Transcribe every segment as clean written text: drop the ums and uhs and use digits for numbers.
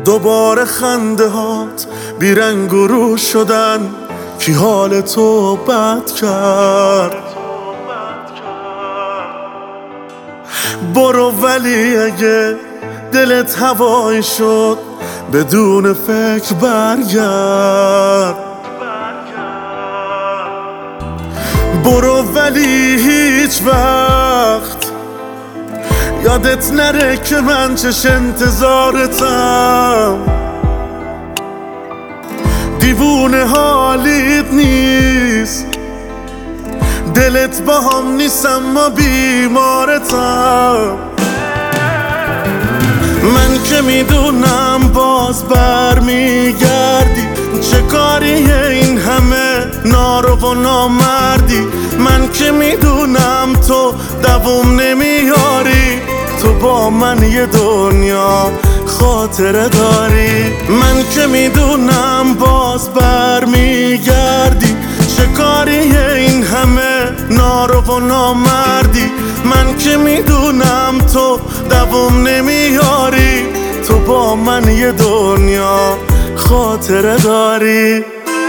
دوباره خنده هات بیرنگ و رو شدن، کی حال تو بد کرد؟ برو ولی اگه دلت هوایی شد بدون فکر برگرد. برو ولی هیچ وقت یادت نره که من چش انتظارتم. دیوونه حالیت نیست، دلت با هم نیست اما بیمارتم. من که میدونم باز برمیگردی، چه کاریه این همه نارو و نامردی. من که میدونم تو دووم نمیاری، تو با من یه دنیا خاطره داری. من که میدونم باز برمیگردی، چه کاریه این همه نارو و نامردی. من که میدونم تو دووم نمیاری، تو با من یه دنیا خاطره داری.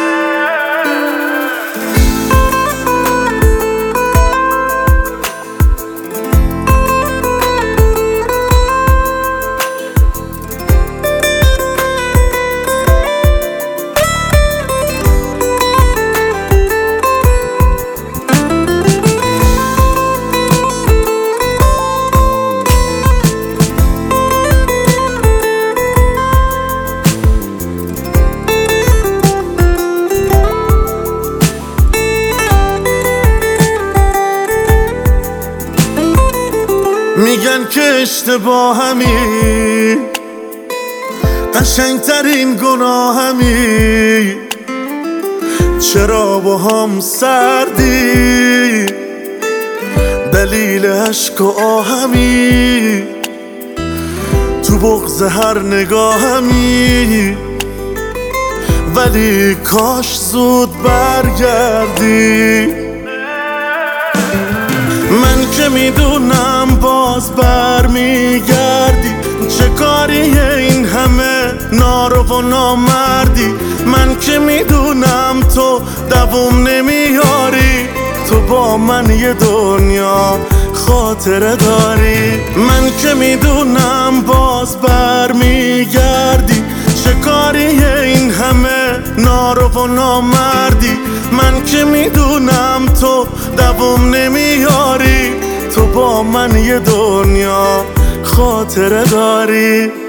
میگن که اشتباهمی، قشنگترین گناهمی. چرا با هم سردی؟ دلیل عشق و آهمی، تو بغض هر نگاهمی. ولی کاش زود برگردی. من که میدونم باز برمیگردی، چه کاریه این همه نارو و نامردی. من که میدونم تو دووم نمیاری، تو با من یه دنیا خاطره داری. من که میدونم باز برمیگردی، چه کاریه این همه نارو و نامردی. من که میدونم تو دووم نمیاری، تو با من یه دنیا خاطره داری.